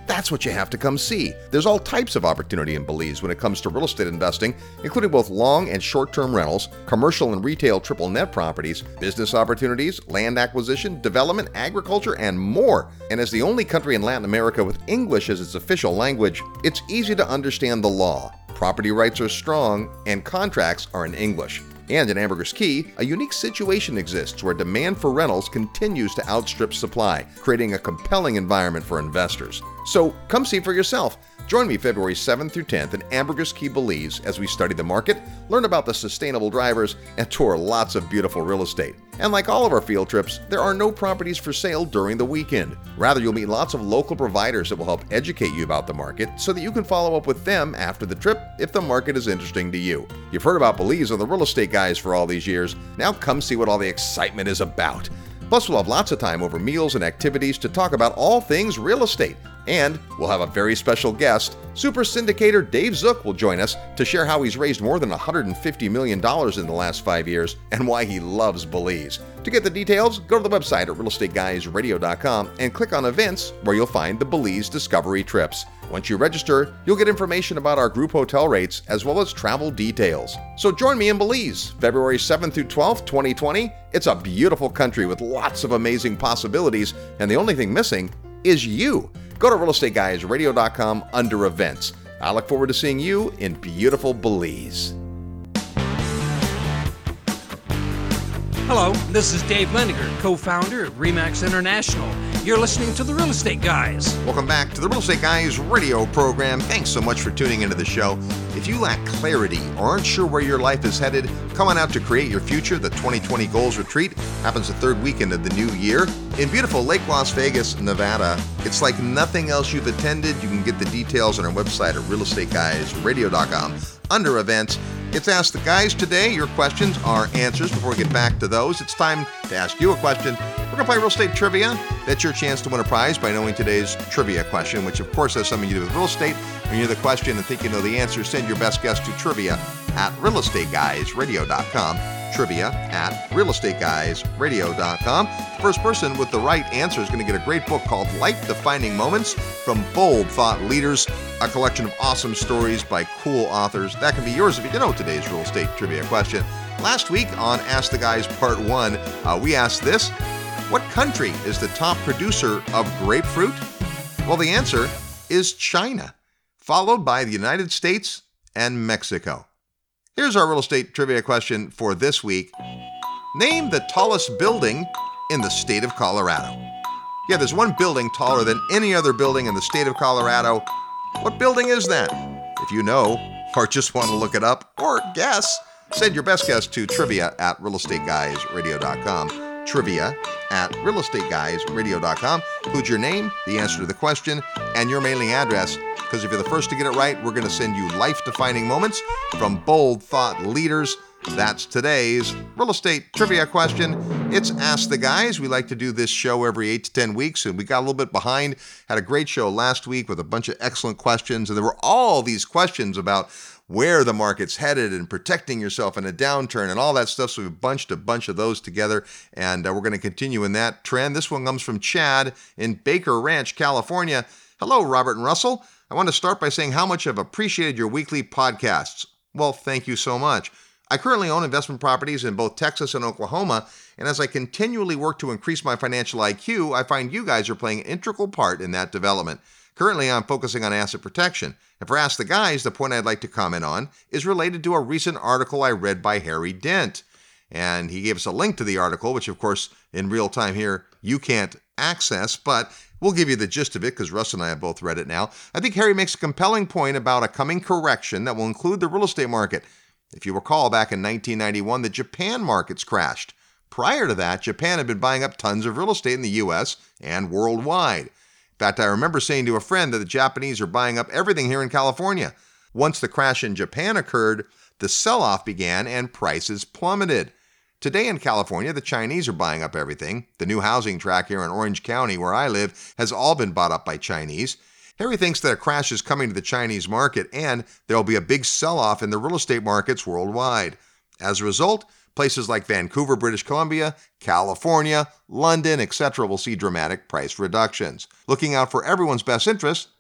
That's what you have to come see. There's all types of opportunity in Belize when it comes to real estate investing, including both long and short-term rentals, commercial and retail triple net properties, business opportunities, land acquisition, development, agriculture, and more. And as the only country in Latin America with English as its official language, it's easy to understand the law. Property rights are strong, and contracts are in English. And in Ambergris Caye, a unique situation exists where demand for rentals continues to outstrip supply, creating a compelling environment for investors. So come see for yourself. Join me February 7th through 10th in Ambergris Caye, Belize, as we study the market, learn about the sustainable drivers, and tour lots of beautiful real estate. And like all of our field trips, there are no properties for sale during the weekend. Rather, you'll meet lots of local providers that will help educate you about the market so that you can follow up with them after the trip if the market is interesting to you. You've heard about Belize on the Real Estate Guys for all these years. Now come see what all the excitement is about. Plus, we'll have lots of time over meals and activities to talk about all things real estate. And we'll have a very special guest. Super syndicator Dave Zook will join us to share how he's raised more than $150 million in the last 5 years and why he loves Belize. To get the details, go to the website at realestateguysradio.com and click on events where you'll find the Belize Discovery Trips. Once you register, you'll get information about our group hotel rates as well as travel details. So join me in Belize, February 7th through 12th, 2020. It's a beautiful country with lots of amazing possibilities, and the only thing missing is you. Go to realestateguysradio.com under events. I look forward to seeing you in beautiful Belize. Hello, this is Dave Leniger, co-founder of RE/MAX International. You're listening to The Real Estate Guys. Welcome back to the Real Estate Guys radio program. Thanks so much for tuning into the show. If you lack clarity or aren't sure where your life is headed, come on out to Create Your Future. The 2020 Goals Retreat happens the third weekend of the new year in beautiful Lake Las Vegas, Nevada. It's like nothing else you've attended. You can get the details on our website at realestateguysradio.com under events. It's Ask the Guys today. Your questions are answers. Before we get back to those, it's time to ask you a question. We're going to play real estate trivia. That's your chance to win a prize by knowing today's trivia question, which of course has something to do with real estate. When you hear the question and think you know the answer, send your best guess to trivia at realestateguysradio.com. Trivia at realestateguysradio.com. The first person with the right answer is going to get a great book called Life-Defining Moments from Bold Thought Leaders, a collection of awesome stories by cool authors. That can be yours if you know today's real estate trivia question. Last week on Ask the Guys Part 1, we asked this: what country is the top producer of grapefruit? Well, the answer is China, followed by the United States and Mexico. Here's our real estate trivia question for this week. Name the tallest building in the state of Colorado. Yeah, there's one building taller than any other building in the state of Colorado. What building is that? If you know, or just want to look it up, or guess, send your best guess to trivia at realestateguysradio.com. Trivia at realestateguysradio.com. Include your name, the answer to the question, and your mailing address. Because if you're the first to get it right, we're going to send you life-defining moments from Bold Thought Leaders. That's today's real estate trivia question. It's Ask the Guys. We like to do this show every 8 to 10 weeks, and we got a little bit behind. Had a great show last week with a bunch of excellent questions, and there were all these questions about where the market's headed and protecting yourself in a downturn and all that stuff. So we've bunched a bunch of those together, and we're going to continue in that trend. This one comes from Chad in Baker Ranch, California. Hello, Robert and Russell. I want to start by saying how much I've appreciated your weekly podcasts. Well, thank you so much. I currently own investment properties in both Texas and Oklahoma, and as I continually work to increase my financial IQ, I find you guys are playing an integral part in that development. Currently, I'm focusing on asset protection. And for Ask the Guys, the point I'd like to comment on is related to a recent article I read by Harry Dent. And he gave us a link to the article, which of course, in real time here, you can't access, but we'll give you the gist of it because Russ and I have both read it now. I think Harry makes a compelling point about a coming correction that will include the real estate market. If you recall, back in 1991, the Japan markets crashed. Prior to that, Japan had been buying up tons of real estate in the U.S. and worldwide. In fact, I remember saying to a friend that the Japanese are buying up everything here in California. Once the crash in Japan occurred, the sell-off began and prices plummeted. Today in California, the Chinese are buying up everything. The new housing tract here in Orange County, where I live, has all been bought up by Chinese. Harry thinks that a crash is coming to the Chinese market and there will be a big sell-off in the real estate markets worldwide. As a result, places like Vancouver, British Columbia, California, London, etc. will see dramatic price reductions. Looking out for everyone's best interest,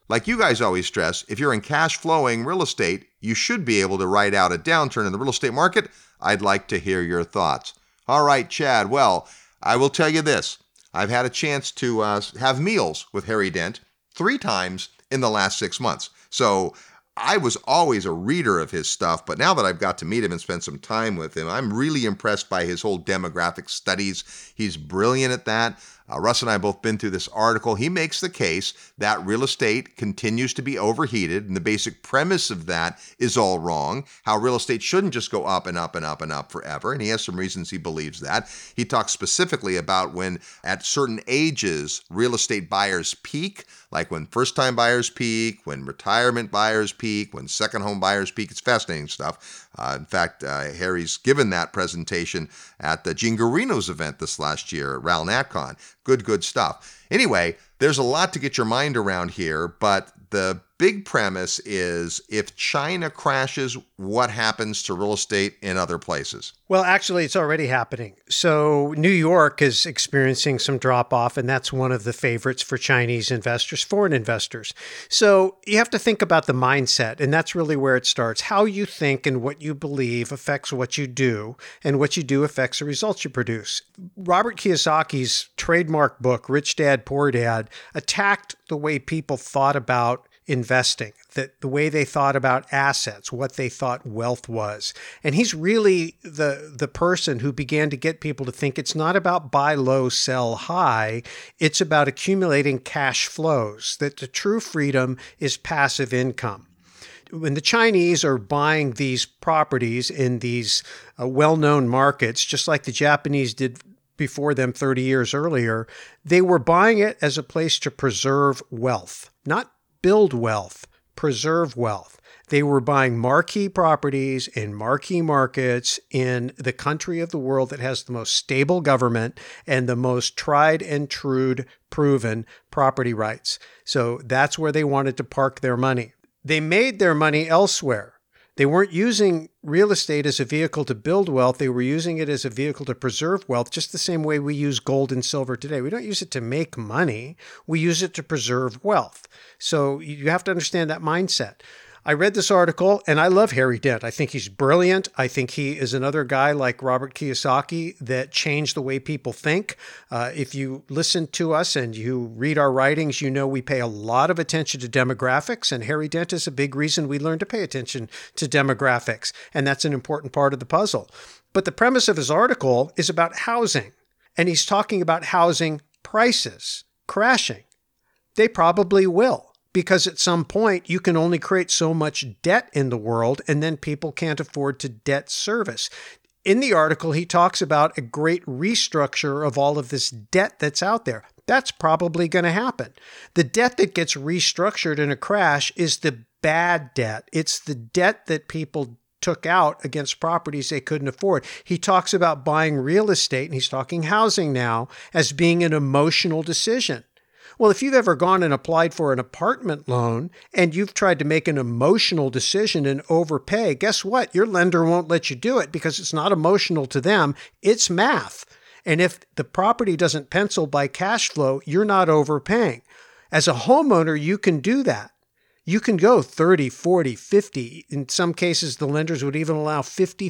Like you guys always stress, if you're in cash flowing real estate, you should be able to ride out a downturn in the real estate market. I'd like to hear your thoughts. All right, Chad. Well, I will tell you this. I've had a chance to have meals with Harry Dent 3 times in the last 6 months. So I was always a reader of his stuff, but now that I've got to meet him and spend some time with him, I'm really impressed by his whole demographic studies. He's brilliant at that. Russ and I have both been through this article. He makes the case that real estate continues to be overheated, and the basic premise of that is all wrong, how real estate shouldn't just go up and up and up and up forever, and he has some reasons he believes that. He talks specifically about when at certain ages real estate buyers peak, like when first-time buyers peak, when retirement buyers peak, when second home buyers peak. It's fascinating stuff. In fact, Harry's given that presentation at the Gene Garino's event this last year, Ral NatCon. Good stuff. Anyway, there's a lot to get your mind around here, but the big premise is if China crashes, what happens to real estate in other places? Well, actually, it's already happening. So New York is experiencing some drop off, and that's one of the favorites for Chinese investors, foreign investors. So you have to think about the mindset, and that's really where it starts. How you think and what you believe affects what you do, and what you do affects the results you produce. Robert Kiyosaki's trademark book, Rich Dad, Poor Dad, attacked the way people thought about investing, that the way they thought about assets, what they thought wealth was. And he's really the person who began to get people to think it's not about buy low, sell high. It's about accumulating cash flows, that the true freedom is passive income. When the Chinese are buying these properties in these well-known markets, just like the Japanese did before them 30 years earlier, they were buying it as a place to preserve wealth, not build wealth, preserve wealth. They were buying marquee properties in marquee markets in the country of the world that has the most stable government and the most tried and true proven property rights. So that's where they wanted to park their money. They made their money elsewhere. They weren't using real estate as a vehicle to build wealth. They were using it as a vehicle to preserve wealth, just the same way we use gold and silver today. We don't use it to make money. We use it to preserve wealth. So you have to understand that mindset. I read this article, and I love Harry Dent. I think he's brilliant. I think he is another guy like Robert Kiyosaki that changed the way people think. If you listen to us and you read our writings, you know we pay a lot of attention to demographics, and Harry Dent is a big reason we learn to pay attention to demographics, and that's an important part of the puzzle. But the premise of his article is about housing, and he's talking about housing prices crashing. They probably will. Because at some point, you can only create so much debt in the world, and then people can't afford to debt service. In the article, he talks about a great restructure of all of this debt that's out there. That's probably going to happen. The debt that gets restructured in a crash is the bad debt. It's the debt that people took out against properties they couldn't afford. He talks about buying real estate, and he's talking housing now, as being an emotional decision. Well, if you've ever gone and applied for an apartment loan and you've tried to make an emotional decision and overpay, guess what? Your lender won't let you do it because it's not emotional to them. It's math. And if the property doesn't pencil by cash flow, you're not overpaying. As a homeowner, you can do that. You can go 30, 40, 50. In some cases, the lenders would even allow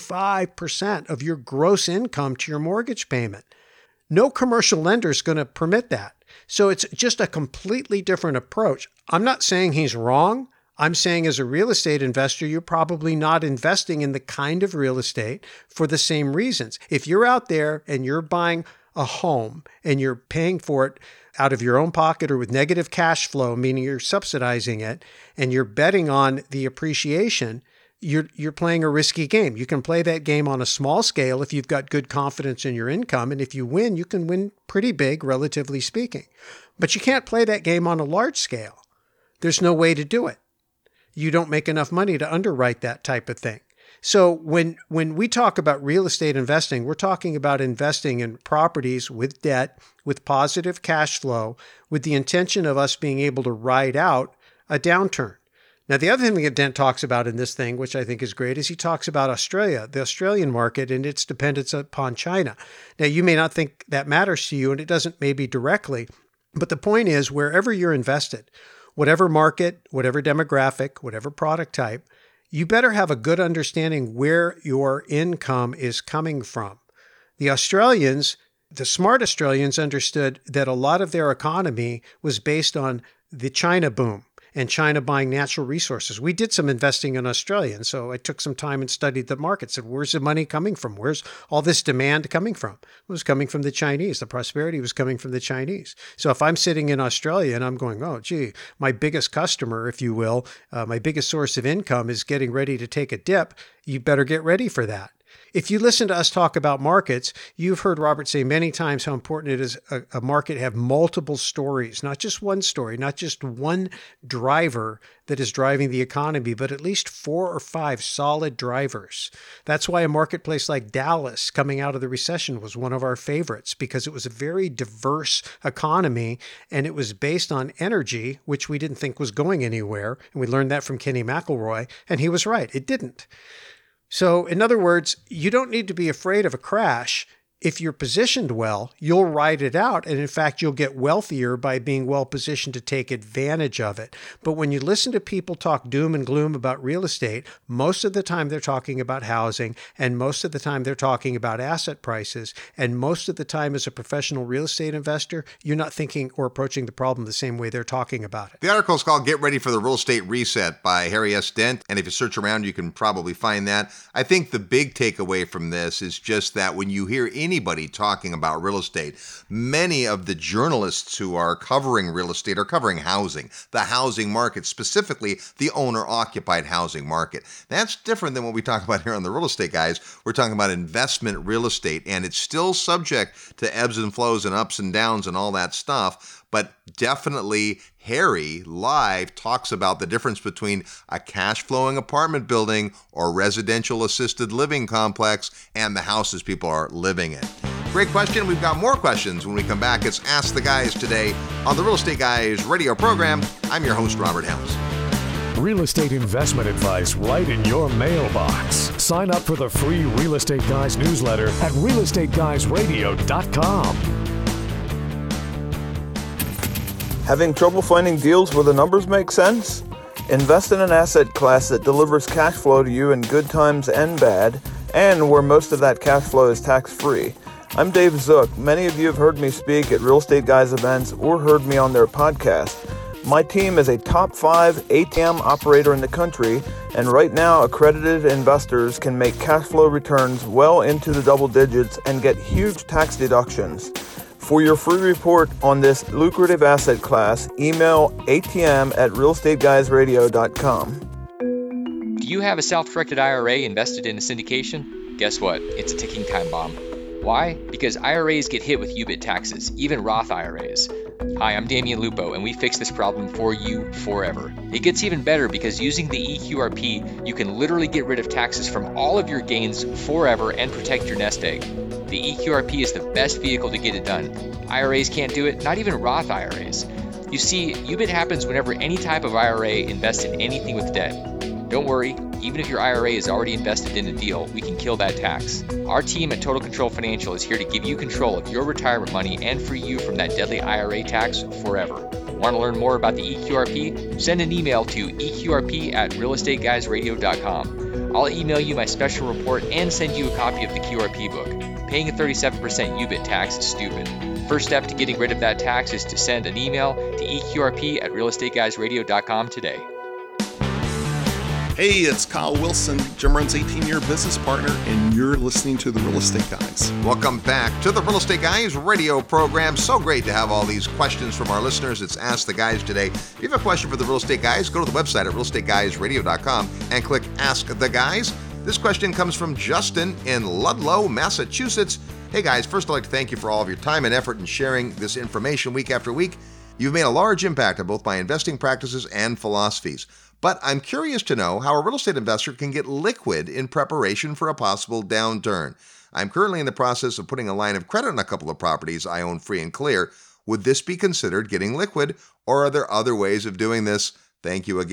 55% of your gross income to your mortgage payment. No commercial lender is going to permit that. So it's just a completely different approach. I'm not saying he's wrong. I'm saying as a real estate investor, you're probably not investing in the kind of real estate for the same reasons. If you're out there and you're buying a home and you're paying for it out of your own pocket or with negative cash flow, meaning you're subsidizing it, and you're betting on the appreciation, you're playing a risky game. You can play that game on a small scale if you've got good confidence in your income. And if you win, you can win pretty big, relatively speaking. But you can't play that game on a large scale. There's no way to do it. You don't make enough money to underwrite that type of thing. So when we talk about real estate investing, we're talking about investing in properties with debt, with positive cash flow, with the intention of us being able to ride out a downturn. Now, the other thing that Dent talks about in this thing, which I think is great, is he talks about Australia, the Australian market, and its dependence upon China. Now, you may not think that matters to you, and it doesn't maybe directly, but the point is, wherever you're invested, whatever market, whatever demographic, whatever product type, you better have a good understanding where your income is coming from. The smart Australians understood that a lot of their economy was based on the China boom and China buying natural resources. We did some investing in Australia, and so I took some time and studied the market, said, where's the money coming from? Where's all this demand coming from? It was coming from the Chinese. The prosperity was coming from the Chinese. So if I'm sitting in Australia and I'm going, oh, gee, my biggest customer, if you will, my biggest source of income is getting ready to take a dip, you better get ready for that. If you listen to us talk about markets, you've heard Robert say many times how important it is a market have multiple stories, not just one story, not just one driver that is driving the economy, but at least 4 or 5 solid drivers. That's why a marketplace like Dallas coming out of the recession was one of our favorites, because it was a very diverse economy and it was based on energy, which we didn't think was going anywhere. And we learned that from Kenny McElroy, and he was right. It didn't. So in other words, you don't need to be afraid of a crash. If you're positioned well, you'll ride it out. And in fact, you'll get wealthier by being well positioned to take advantage of it. But when you listen to people talk doom and gloom about real estate, most of the time they're talking about housing, and most of the time they're talking about asset prices. And most of the time as a professional real estate investor, you're not thinking or approaching the problem the same way they're talking about it. The article is called Get Ready for the Real Estate Reset by Harry S. Dent. And if you search around, you can probably find that. I think the big takeaway from this is just that when you hear anybody talking about real estate, many of the journalists who are covering real estate are covering housing, the housing market, specifically the owner-occupied housing market. That's different than what we talk about here on the Real Estate Guys. We're talking about investment real estate, and it's still subject to ebbs and flows and ups and downs and all that stuff. But definitely Harry live talks about the difference between a cash flowing apartment building or residential assisted living complex and the houses people are living in. Great question. We've got more questions when we come back. It's Ask the Guys today on the Real Estate Guys radio program. I'm your host, Robert Helms. Real estate investment advice right in your mailbox. Sign up for the free Real Estate Guys newsletter at realestateguysradio.com. Having trouble finding deals where the numbers make sense? Invest in an asset class that delivers cash flow to you in good times and bad, and where most of that cash flow is tax-free. I'm Dave Zook. Many of you have heard me speak at Real Estate Guys events or heard me on their podcast. My team is a top 5 ATM operator in the country, and right now accredited investors can make cash flow returns well into the double digits and get huge tax deductions. For your free report on this lucrative asset class, email atm@realestateguysradio.com. Do you have a self-directed IRA invested in a syndication? Guess what? It's a ticking time bomb. Why? Because IRAs get hit with UBIT taxes, even Roth IRAs. Hi, I'm Damian Lupo, and we fix this problem for you forever. It gets even better because using the EQRP, you can literally get rid of taxes from all of your gains forever and protect your nest egg. The EQRP is the best vehicle to get it done. IRAs can't do it, not even Roth IRAs. You see, UBIT happens whenever any type of IRA invests in anything with debt. Don't worry, even if your IRA is already invested in a deal, we can kill that tax. Our team at Total Control Financial is here to give you control of your retirement money and free you from that deadly IRA tax forever. Want to learn more about the EQRP? Send an email to eqrp@realestateguysradio.com. I'll email you my special report and send you a copy of the QRP book. Paying a 37% UBIT tax is stupid. First step to getting rid of that tax is to send an email to eqrp@realestateguysradio.com today. Hey, it's Kyle Wilson, Jim Rohn's 18-year business partner, and you're listening to The Real Estate Guys. Welcome back to the Real Estate Guys radio program. So great to have all these questions from our listeners. It's Ask the Guys today. If you have a question for the Real Estate Guys, go to the website at realestateguysradio.com and click Ask the Guys. This question comes from Justin in Ludlow, Massachusetts. Hey guys, first I'd like to thank you for all of your time and effort in sharing this information week after week. You've made a large impact on both my investing practices and philosophies. But I'm curious to know how a real estate investor can get liquid in preparation for a possible downturn. I'm currently in the process of putting a line of credit on a couple of properties I own free and clear. Would this be considered getting liquid, or are there other ways of doing this? Thank you again.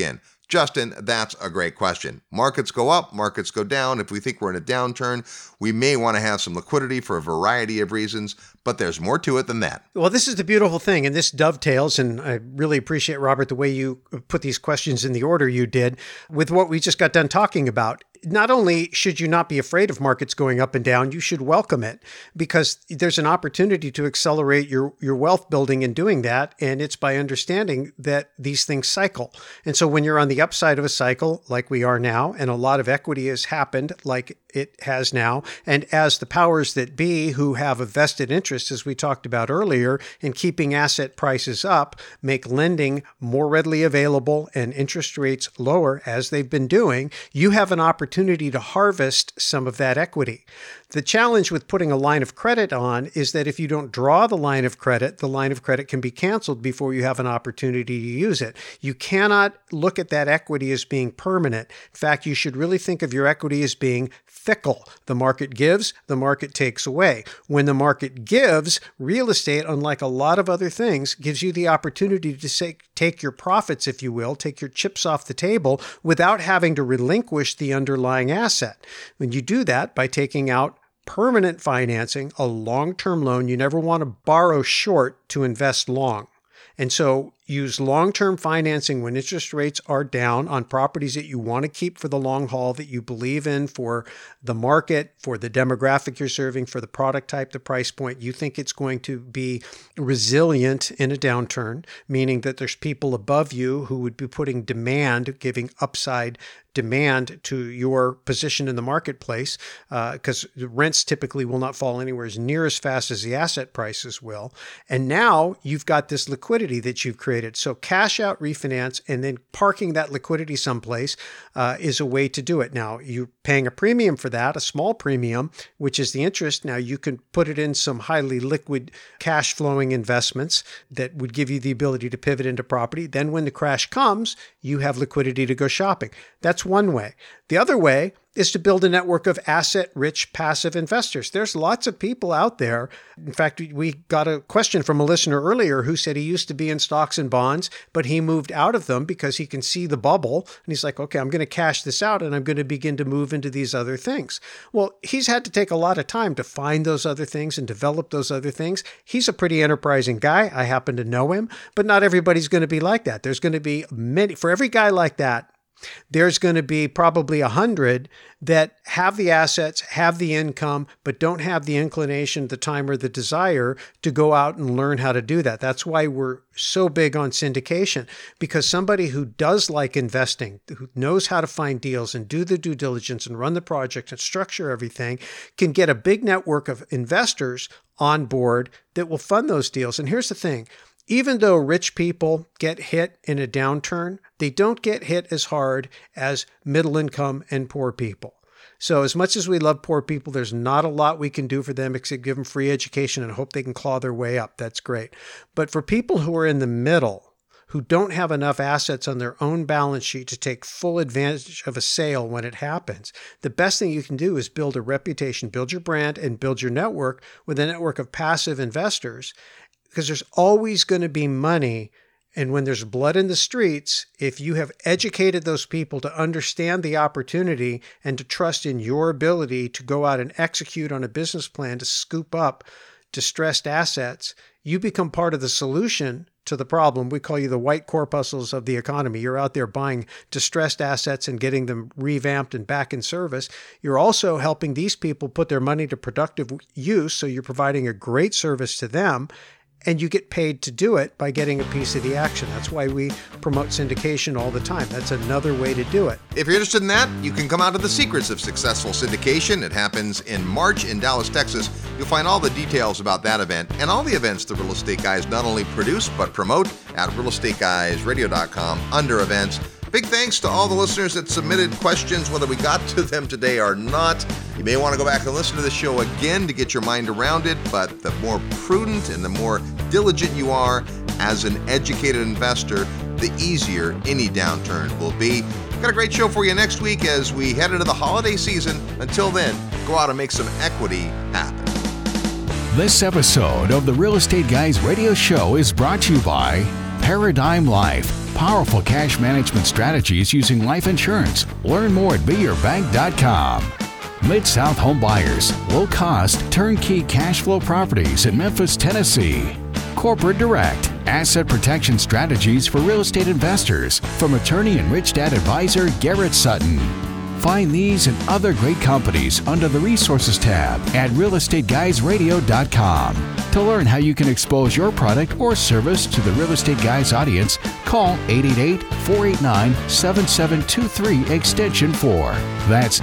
Justin, that's a great question. Markets go up, markets go down. If we think we're in a downturn, we may want to have some liquidity for a variety of reasons, but there's more to it than that. Well, this is the beautiful thing, and this dovetails, and I really appreciate, Robert, the way you put these questions in the order you did with what we just got done talking about. Not only should you not be afraid of markets going up and down, you should welcome it, because there's an opportunity to accelerate your wealth building in doing that. And it's by understanding that these things cycle. And so when you're on the upside of a cycle like we are now, and a lot of equity has happened like it has now, and as the powers that be who have a vested interest, as we talked about earlier, in keeping asset prices up, make lending more readily available and interest rates lower, as they've been doing, you have an opportunity to harvest some of that equity. The challenge with putting a line of credit on is that if you don't draw the line of credit can be canceled before you have an opportunity to use it. You cannot look at that equity as being permanent. In fact, you should really think of your equity as being fickle. The market gives, the market takes away. When the market gives, real estate, unlike a lot of other things, gives you the opportunity to take your profits, if you will, take your chips off the table without having to relinquish the underlying asset. When you do that by taking out permanent financing, a long-term loan, you never want to borrow short to invest long. And so use long-term financing when interest rates are down on properties that you want to keep for the long haul, that you believe in for the market, for the demographic you're serving, for the product type, the price point. You think it's going to be resilient in a downturn, meaning that there's people above you who would be putting demand, giving upside demand to your position in the marketplace, because rents typically will not fall anywhere near as fast as the asset prices will. And now you've got this liquidity that you've created. So cash out, refinance, and then parking that liquidity someplace is a way to do it. Now, you're paying a premium for that, a small premium, which is the interest. Now, you can put it in some highly liquid cash flowing investments that would give you the ability to pivot into property. Then when the crash comes, you have liquidity to go shopping. That's one way. The other way is to build a network of asset-rich passive investors. There's lots of people out there. In fact, we got a question from a listener earlier who said he used to be in stocks and bonds, but he moved out of them because he can see the bubble. And he's like, okay, I'm going to cash this out and I'm going to begin to move into these other things. Well, he's had to take a lot of time to find those other things and develop those other things. He's a pretty enterprising guy. I happen to know him, but not everybody's going to be like that. There's going to be many, for every guy like that, there's going to be probably 100 that have the assets, have the income, but don't have the inclination, the time, or the desire to go out and learn how to do that. That's why we're so big on syndication, because somebody who does like investing, who knows how to find deals and do the due diligence and run the project and structure everything, can get a big network of investors on board that will fund those deals. And here's the thing. Even though rich people get hit in a downturn, they don't get hit as hard as middle income and poor people. So as much as we love poor people, there's not a lot we can do for them except give them free education and hope they can claw their way up. That's great. But for people who are in the middle, who don't have enough assets on their own balance sheet to take full advantage of a sale when it happens, the best thing you can do is build a reputation, build your brand, and build your network with a network of passive investors. Because there's always going to be money. And when there's blood in the streets, if you have educated those people to understand the opportunity and to trust in your ability to go out and execute on a business plan to scoop up distressed assets, you become part of the solution to the problem. We call you the white corpuscles of the economy. You're out there buying distressed assets and getting them revamped and back in service. You're also helping these people put their money to productive use. So you're providing a great service to them. And you get paid to do it by getting a piece of the action. That's why we promote syndication all the time. That's another way to do it. If you're interested in that, you can come out to the Secrets of Successful Syndication. It happens in March in Dallas, Texas. You'll find all the details about that event and all the events the Real Estate Guys not only produce, but promote at realestateguysradio.com under events. Big thanks to all the listeners that submitted questions, whether we got to them today or not. You may want to go back and listen to the show again to get your mind around it, but the more prudent and the more diligent you are as an educated investor, the easier any downturn will be. We've got a great show for you next week as we head into the holiday season. Until then, go out and make some equity happen. This episode of the Real Estate Guys radio show is brought to you by Paradigm Life. powerful cash management strategies using life insurance. Learn more at beyourbank.com. Mid-South Home Buyers, low-cost, turnkey cash flow properties in Memphis, Tennessee. Corporate Direct, asset protection strategies for real estate investors from attorney and Rich Dad advisor Garrett Sutton. Find these and other great companies under the Resources tab at realestateguysradio.com. To learn how you can expose your product or service to the Real Estate Guys audience, call 888-489-7723 extension 4. That's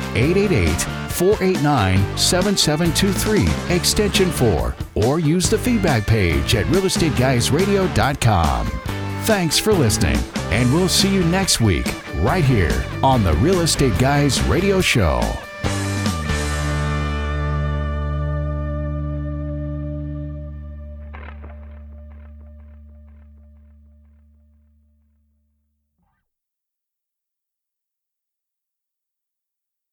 888-489-7723 extension 4. Or use the feedback page at realestateguysradio.com. Thanks for listening, and we'll see you next week right here on the Real Estate Guys Radio Show.